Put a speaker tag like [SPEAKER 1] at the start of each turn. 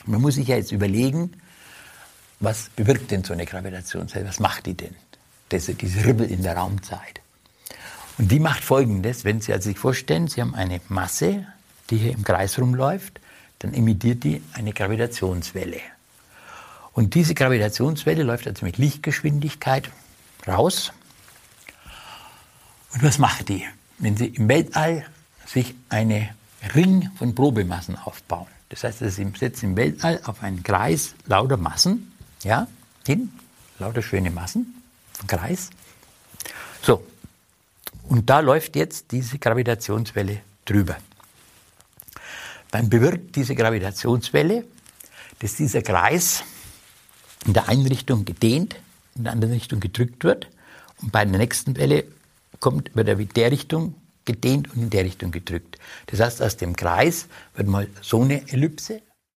[SPEAKER 1] Man muss sich ja jetzt überlegen, was bewirkt denn so eine Gravitationswelle? Was macht die denn? Diese Ribbel in der Raumzeit. Und die macht Folgendes, wenn Sie sich vorstellen, Sie haben eine Masse, die hier im Kreis rumläuft, dann emittiert die eine Gravitationswelle. Und diese Gravitationswelle läuft also mit Lichtgeschwindigkeit raus. Und was macht die? Wenn Sie im Weltall sich einen Ring von Probemassen aufbauen, das heißt, Sie setzen im Weltall auf einen Kreis lauter Massen, ja, lauter schöne Massen, ein Kreis. So, und da läuft jetzt diese Gravitationswelle drüber. Dann bewirkt diese Gravitationswelle, dass dieser Kreis in der einen Richtung gedehnt, in der anderen Richtung gedrückt wird. Und bei der nächsten Welle wird er in der Richtung gedehnt und in der Richtung gedrückt. Das heißt, aus dem Kreis wird mal so eine Ellipse